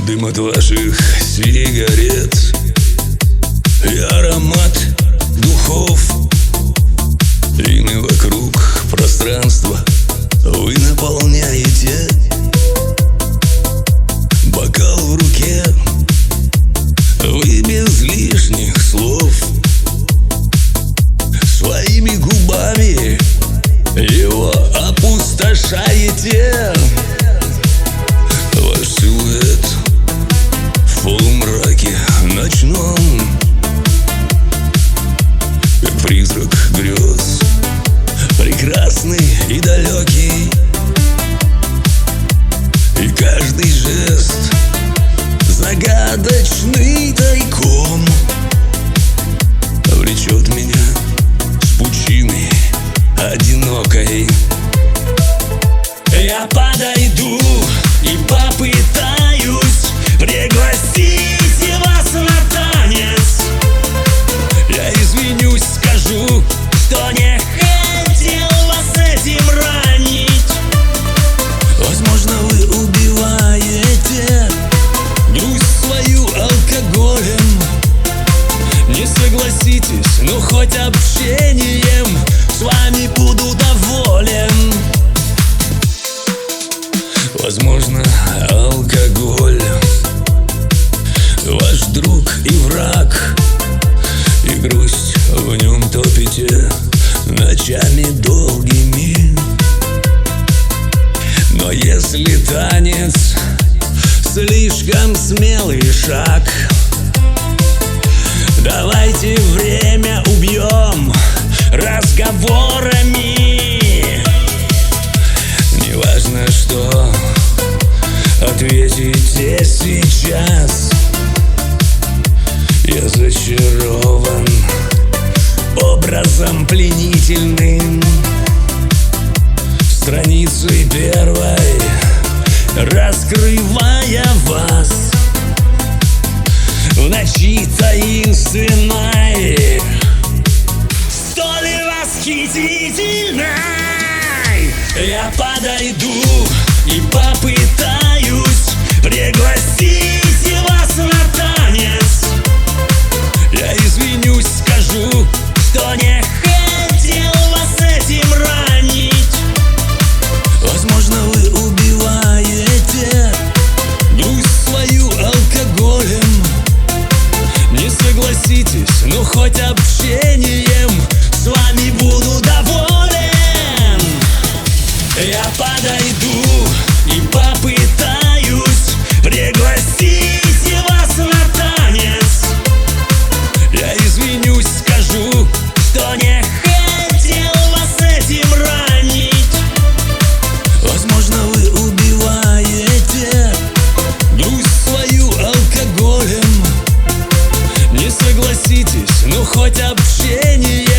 Дым от ваших сигарет и аромат духов. Ими вокруг пространство вы наполняете. Бокал в руке, вы без лишних слов своими губами его опустошаете. Ваш силуэт в полумраке ночном, как призрак грез, прекрасный и далекий. И каждый жест загадочный тайком влечет меня с пучины одинокой. Я подойду и попытаюсь пригласить вас на танец. Я извинюсь, скажу, что не хотел вас этим ранить. Возможно, вы убиваете грусть свою алкоголем. Не согласитесь, но хоть общением с вами буду доволен. Возможно, алкоголь ваш друг и враг, и грусть в нем топите ночами долгими. Но если танец слишком смелый шаг, давайте время убьем разговорами. Неважно, что ответите сейчас, я зачарован образом пленительным, страницей первой раскрывая вас в ночи таинственной, столь восхитительной. Я подойду и попытаюсь пригласить вас на танец. Я извинюсь, скажу, что не хотел вас этим ранить. Возможно, вы убиваете грусть свою алкоголем. Не согласитесь, но хоть общением с вами буду доволен. Я подойду и попытаюсь пригласить вас на танец. Я извинюсь, скажу, что не хотел вас этим ранить. Возможно, вы убиваете грусть свою алкоголем. Не согласитесь, но хоть общение